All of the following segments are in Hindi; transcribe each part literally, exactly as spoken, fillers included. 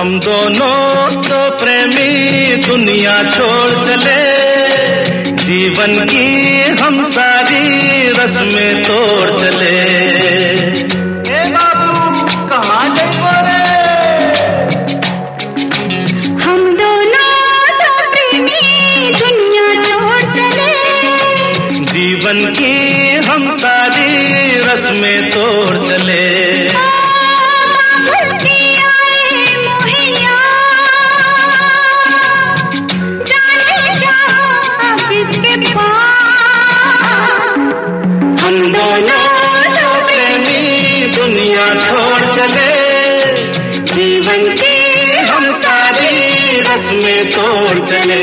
हम दोनों तो प्रेमी दुनिया छोड़ चले, जीवन की हम सारी रस्में तोड़ चले। ए बाबू कहाँ जाइबो रे? हम दोनों तो प्रेमी दुनिया छोड़ चले, जीवन की हम सारी रस्में तोड़ चले। हम दोनों तो प्रेमी दुनिया छोड़ चले, जीवन की हम सारी रस्में तोड़ चले।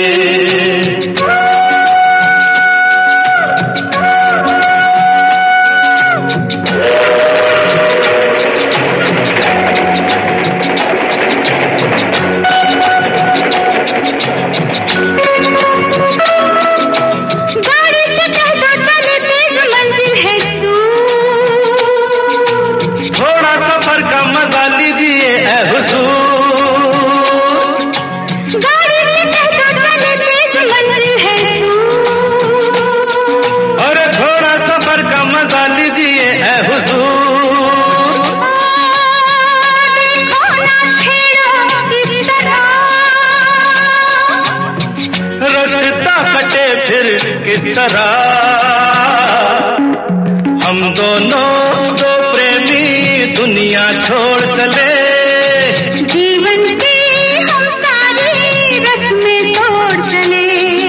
किस तरह हम दोनों तो प्रेमी दुनिया छोड़ चले, जीवन की हम सारी रस्में तोड़ चले।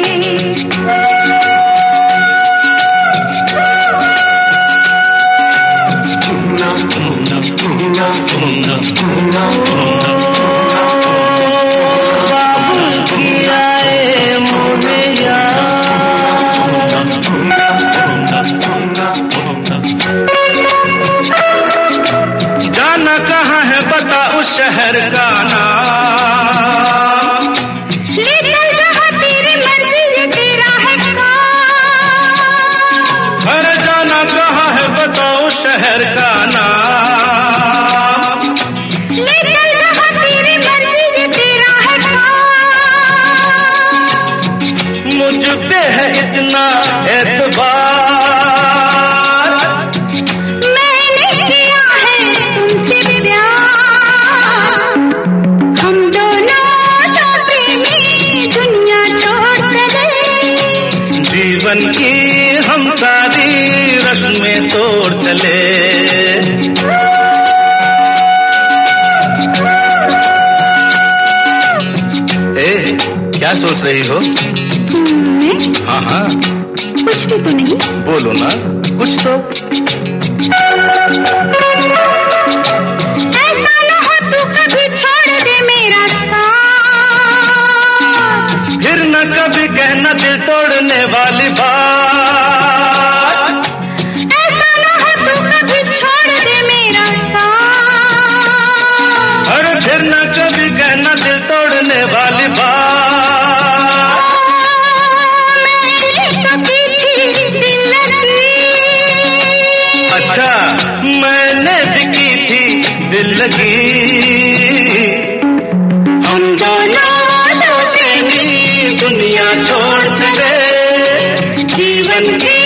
जाना कहाँ है बता उस शहर का नाम, ले चल जहाँ तेरी मर्जी तेरा है काम। अरे जाना कहाँ है बता उस शहर का नाम, ले चल जहाँ तेरी मर्जी तेरा है काम। मुझ पे है इतना एतबार, जीवन की हम सारी रस्में तोड़ चले। ए, क्या सोच रही हो? मैं? हाँ हाँ कुछ भी तो नहीं। बोलो ना कुछ तो। ऐसा न हो तू कभी छोड़ दे मेरा साथ, फिर न कभी कहना दिल तोड़ने वाली बात। ऐसा न हो तू कभी छोड़ दे मेरा साथ, अरे फिर न कभी कहना दिल तोड़ने वाली बात। मैंने तो की थी दिल लगी, अच्छा मैंने भी की थी दिल लगी। हम दोनों तो प्रेमी दुनिया छोड़ चले, जीवन की